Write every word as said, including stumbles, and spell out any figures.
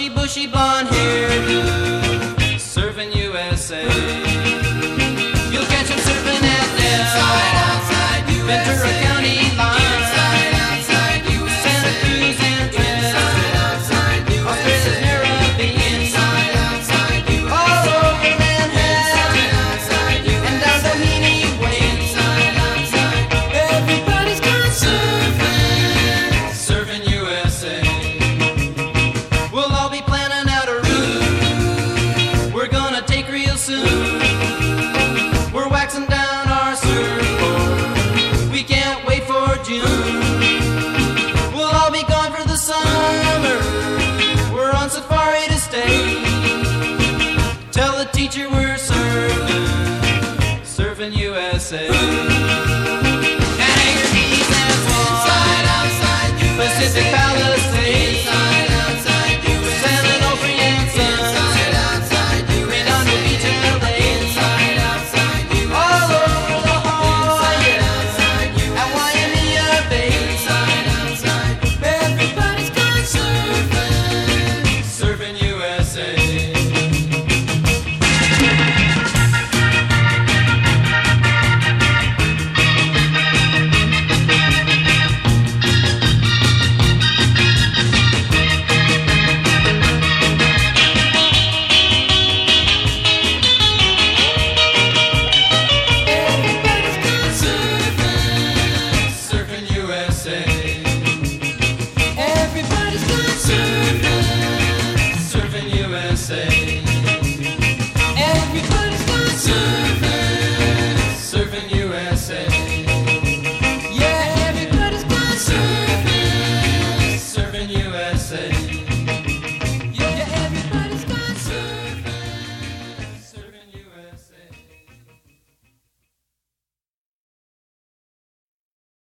bushy, bushy blonde hairdo, serving U S A. You'll catch him surfing at Del, Ventura County line, Santa Cruz and Trent, Australia's Caribbean, all over Manhattan, and down Doheny Way. Everybody's gone surfing, serving U S A. We'll all be planning out a route we're gonna take real soon. We're waxing down our surfboard, we can't wait for June. We'll all be gone for the summer, we're on safari to stay. Tell the teacher we're surfing, surfing U S A. And Anchor Keys and Swan, Pacific Palisades, San Onofre and Sun, Redondo Beach and L A, all over La Jolla and Waimea Bay. Everybody's gone surfing, surfing U S A. Surfing U S A. Everybody's gone surfing, surfing U S A.